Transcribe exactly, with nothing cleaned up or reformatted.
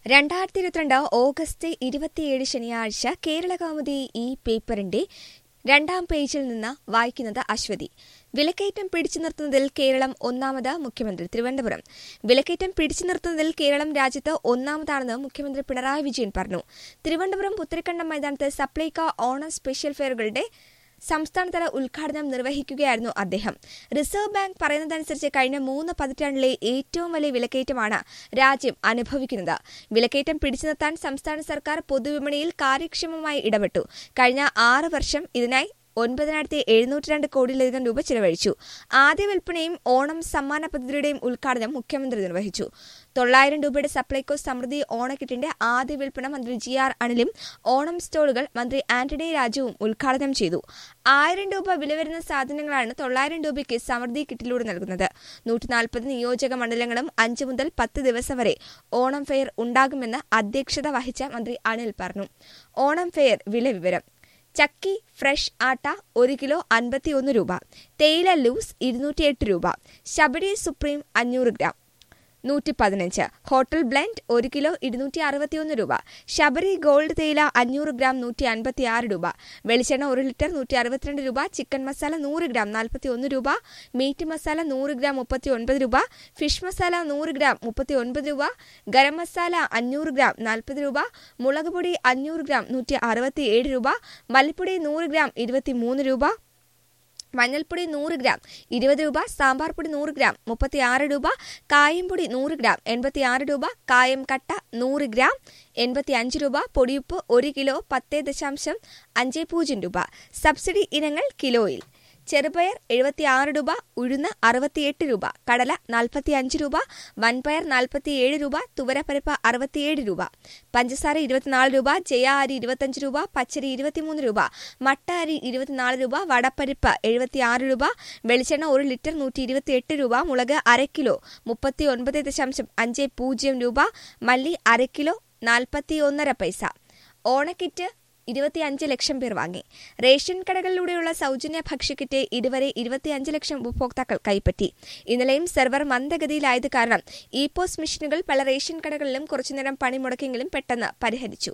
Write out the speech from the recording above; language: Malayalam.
രണ്ടായിരത്തി ഇരുപത്തിരണ്ട് ഓഗസ്റ്റ് ഇരുപത്തിയേഴ് ശനിയാഴ്ച കേരളകൗമുദി ഈ പേപ്പറിന്റെ രണ്ടാം പേജിൽ നിന്ന് വായിക്കുന്നത് അശ്വതി. വിലക്കയറ്റം പിടിച്ചു നിർത്തുന്നതിൽ കേരളം ഒന്നാമത് മുഖ്യമന്ത്രി തിരുവനന്തപുരം. വിലക്കയറ്റം പിടിച്ചു നിർത്തുന്നതിൽ കേരളം രാജ്യത്ത് ഒന്നാമതാണെന്ന് മുഖ്യമന്ത്രി പിണറായി വിജയൻ പറഞ്ഞു. തിരുവനന്തപുരം പുത്തരിക്കണ്ടം മൈതാനത്ത് സപ്ലൈകോ ഓണം സ്പെഷ്യൽ ഫെയറുകളുടെ സംസ്ഥാനതല ഉദ്ഘാടനം നിർവഹിക്കുകയായിരുന്നു അദ്ദേഹം. റിസർവ് ബാങ്ക് പറയുന്നതനുസരിച്ച് കഴിഞ്ഞ മൂന്ന് പതിറ്റാണ്ടിലെ ഏറ്റവും വലിയ വിലക്കയറ്റമാണ് രാജ്യം അനുഭവിക്കുന്നത്. വിലക്കയറ്റം പിടിച്ചു നിർത്താൻ സംസ്ഥാന സർക്കാർ പൊതുവിപണിയിൽ കാര്യക്ഷമമായി ഇടപെട്ടു. കഴിഞ്ഞ ആറ് വർഷം ഇതിനായി ഒൻപതിനായിരത്തി എഴുന്നൂറ്റി രണ്ട് കോടിയിലധികം രൂപ ചിലവഴിച്ചു. ആദ്യ വിൽപ്പനയും ഓണം സമ്മാന പദ്ധതിയുടെയും ഉദ്ഘാടനം മുഖ്യമന്ത്രി നിർവഹിച്ചു. തൊള്ളായിരം രൂപയുടെ സപ്ലൈകോ സമൃദ്ധി ഓണക്കിറ്റിന്റെ ആദ്യ വിൽപ്പന മന്ത്രി ജി ആർ അനിലും ഓണം സ്റ്റോളുകൾ മന്ത്രി ആന്റണി രാജുവും ഉദ്ഘാടനം ചെയ്തു. ആയിരം രൂപ വില വരുന്ന സാധനങ്ങളാണ് തൊള്ളായിരം രൂപയ്ക്ക് സമൃദ്ധി കിറ്റിലൂടെ നൽകുന്നത്. നൂറ്റി നാൽപ്പത് നിയോജക മണ്ഡലങ്ങളും അഞ്ച് മുതൽ പത്ത് ദിവസം വരെ ഓണം ഫെയർ ഉണ്ടാകുമെന്ന് അധ്യക്ഷത വഹിച്ച മന്ത്രി അനിൽ പറഞ്ഞു. ഓണം ഫെയർ വില വിവരം: ചക്കി ഫ്രഷ് ആട്ട ഒരു കിലോ അൻപത്തിയൊന്ന് രൂപ, തേയില ലൂസ് ഇരുന്നൂറ്റിയെട്ട് രൂപ, ശബരി സുപ്രീം അഞ്ഞൂറ് ഗ്രാം നൂറ്റി പതിനഞ്ച്, ഹോട്ടൽ ബ്ലെൻഡ് ഒരു കിലോ ഇരുന്നൂറ്റി അറുപത്തിയൊന്ന് രൂപ, ശബരി ഗോൾഡ് തേയില അഞ്ഞൂറ് ഗ്രാം നൂറ്റി അൻപത്തി ആറ് രൂപ, വെളിച്ചെണ്ണ ഒരു ലിറ്റർ നൂറ്റി അറുപത്തിരണ്ട് രൂപ, ചിക്കൻ മസാല നൂറ് ഗ്രാം നാൽപ്പത്തി ഒന്ന് രൂപ, മീറ്റ് മസാല നൂറ് ഗ്രാം മുപ്പത്തി ഒൻപത് രൂപ, ഫിഷ് മസാല നൂറ് ഗ്രാം മുപ്പത്തി ഒൻപത് രൂപ, ഗരം മസാല അഞ്ഞൂറ് ഗ്രാം നാൽപ്പത് രൂപ, മുളക് പൊടി അഞ്ഞൂറ് ഗ്രാം നൂറ്റി അറുപത്തി ഏഴ് രൂപ, മല്ലിപ്പൊടി നൂറ് ഗ്രാം ഇരുപത്തി മൂന്ന് രൂപ, മഞ്ഞൾപ്പൊടി നൂറ് ഗ്രാം ഇരുപത് രൂപ, സാമ്പാർ പൊടി നൂറ് ഗ്രാം മുപ്പത്തി ആറ് രൂപ, കായം പൊടി നൂറ് ഗ്രാം എൺപത്തി ആറ് രൂപ, കായം കട്ട നൂറ് ഗ്രാം എൺപത്തി അഞ്ച് രൂപ, പൊടിയുപ്പ് ഒരു കിലോ പത്ത് ദശാംശം അഞ്ച് പൂജ്യം രൂപ. സബ്സിഡി ഇനങ്ങൾ കിലോയിൽ: ചെറുപയർ എഴുപത്തിയാറ് രൂപ, ഉഴുന്ന് അറുപത്തിയെട്ട് രൂപ, കടല നാൽപ്പത്തി അഞ്ച് രൂപ, വൻപയർ നാൽപ്പത്തിയേഴ് രൂപ, തുവരപ്പരിപ്പ് അറുപത്തിയേഴ് രൂപ, പഞ്ചസാര ഇരുപത്തിനാല് രൂപ, ജയ അരി ഇരുപത്തിയഞ്ച് രൂപ, പച്ചരി ഇരുപത്തിമൂന്ന് രൂപ, മട്ട അരി ഇരുപത്തിനാല് രൂപ, വടപ്പരിപ്പ് എഴുപത്തിയാറ് രൂപ, വെളിച്ചെണ്ണ ഒരു ലിറ്റർ നൂറ്റി ഇരുപത്തിയെട്ട് രൂപ, മുളക് അര കിലോ മുപ്പത്തി ഒൻപത് ദശാംശം അഞ്ച് പൂജ്യം രൂപ, മല്ലി അര കിലോ നാൽപ്പത്തി ഒന്നര പൈസ. ഓണക്കിറ്റ് ഇരുപത്തിയഞ്ച് ലക്ഷം പേർ വാങ്ങി. റേഷൻ കടകളിലൂടെയുള്ള സൗജന്യ ഭക്ഷ്യക്കിറ്റ് ഇതുവരെ ഇരുപത്തിയഞ്ച് ലക്ഷം ഉപഭോക്താക്കൾ കൈപ്പറ്റി. ഇന്നലെയും സെർവർ മന്ദഗതിയിലായത് കാരണം ഇ പോസ് മെഷീനുകൾ പല റേഷൻ കടകളിലും കുറച്ചുനേരം പണിമുടക്കിയെങ്കിലും പെട്ടെന്ന് പരിഹരിച്ചു.